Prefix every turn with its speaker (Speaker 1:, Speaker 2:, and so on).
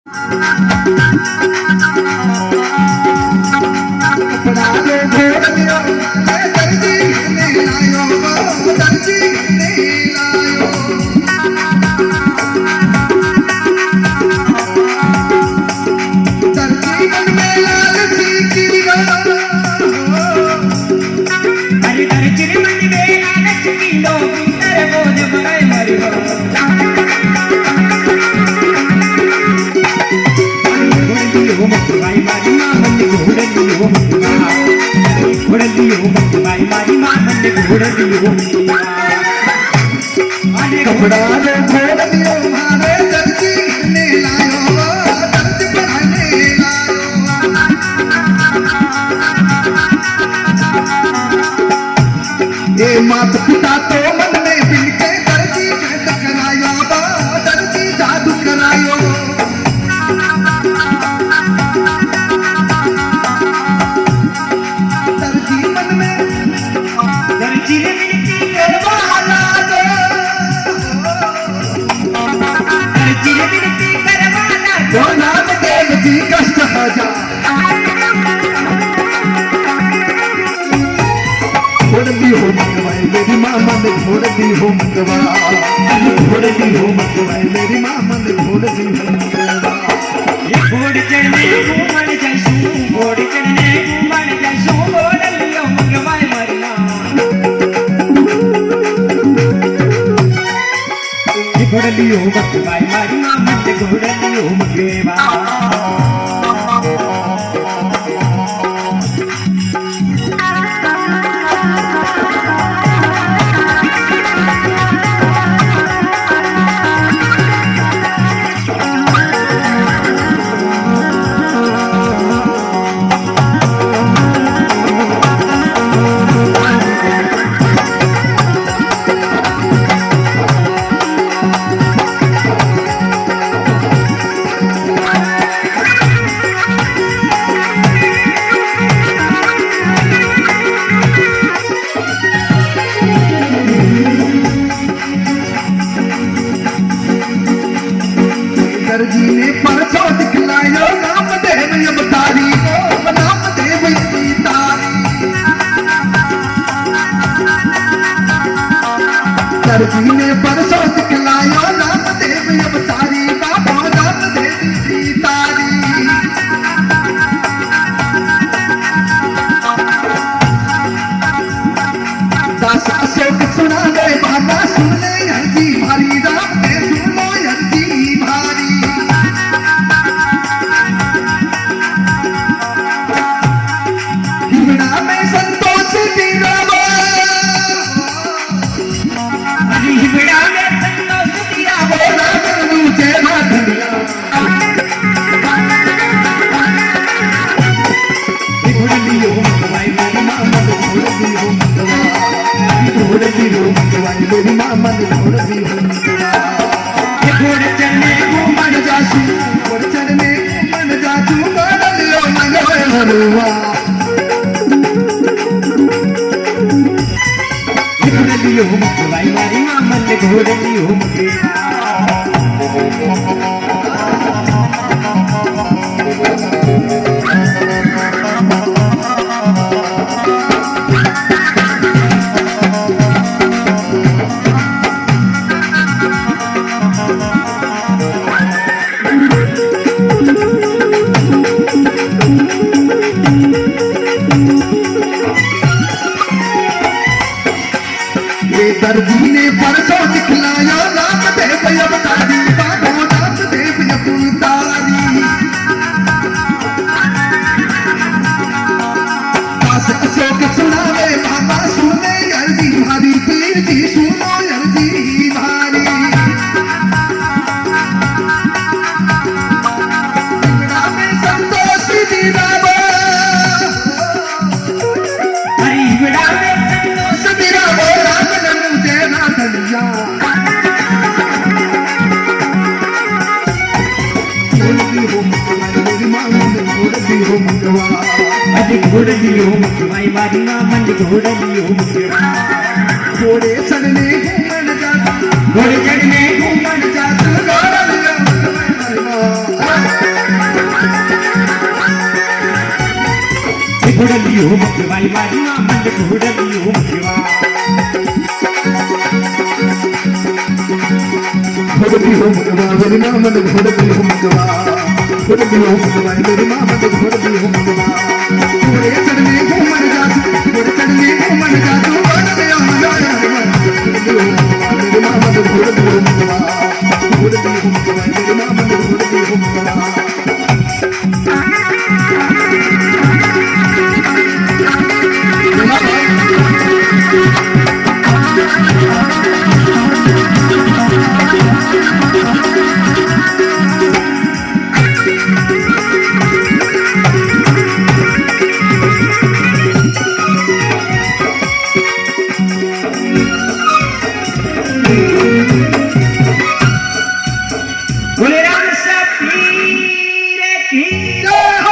Speaker 1: कपड़ा ने छोड़ दियो मारे दर्जी ने लायो दर्ज बनाने लायो ये माता पिता तो मन में बिनके दर्जी से टकरायो दर्जी जादू करायो दर्जी मन में दर्जी ने बिनती करवाला जो नाम देव जी कष्ट हजा छोड़ दी हो मतवाए मेरी मामा ने छोड़ दी हो मतवा छोड़ दी हो मतवाए मेरी मामा ने छोड़ दी हो मतवा
Speaker 2: ये घोड़ चढ़ने घूमन जैसू घोड़ चढ़ने घूमन जैसू घोड़ लियो मंगवाए मरना ये घोड़ लियो मंगवाए मरना मन घोड़ लियो मंगवा
Speaker 1: दर्जी ने परसों दिखलायो नाम देव अवतारी को नाम देव तारी दर्जी ने परसों दिखलायो नाम देव अवतारी बाबा नाम देव तारी दास अशोक सुना दे बाबा सुन ले हरजी भारी राम ने सुन लो हरजी भारी हिमड़ा में संतोष दीरावा
Speaker 2: हिमड़ा में संतोष दीरावा
Speaker 1: राम मुझे ना धनिया
Speaker 2: घोड़ लियो मंगवाए मेरी मामा ने घोड़ लियो मंगवा
Speaker 1: घोड़ लियो मंगवाए मेरी मामा ने घोड़ लियो मंगवा
Speaker 2: ये घोड़ चढ़ने घूमन
Speaker 1: जासू घोड़ चढ़ने घूमन जासू घोड़ लियो मंगवाए हरुआ
Speaker 2: घोड़ लियो मंगवाए मेरी मामा ने घोड़ लियो मंगवा
Speaker 1: दर्जी ने परसों दिखलाया नाम देव अवतारी बाबो नाम देव अवतारी दास अशोक सुनावे बाबा सुने अर्जी भारी पीर जी सुनो अर्जी भारी हिमड़ा में संतोष दीरावा
Speaker 2: हरी हिमड़ा में संतोष
Speaker 1: दीरावा धनिया घोड़ दी हो मंगवाई मेरी मामा ने घोड़ दी हो मंगवा
Speaker 2: घोड़ लियो मंगवाई मारी मामा ने घोड़ लियो मंगवा
Speaker 1: घोड़े चढ़ने घूमन जातू
Speaker 2: घोड़े चढ़ने
Speaker 1: घूमन जातू घोड़ लियो मंगवाई मरवा हो मगवा
Speaker 2: भाई मारी मां मन घोड़ली हो मगवा
Speaker 1: घोड़ती हो मगवा मेरी मां मन घोड़ती हो मगवा घोड़ती हो मगवा मेरी मां मन घोड़ती हो मगवा घोड़े चढ़ने को मन जादू घोड़े चढ़ने को मन जादू घोड़ती हो मगवा मेरी मां मन घोड़ती हो मगवा घोड़ती हो मगवा मेरी मां मन घोड़ती हो मगवा
Speaker 2: बोले राम सपीर की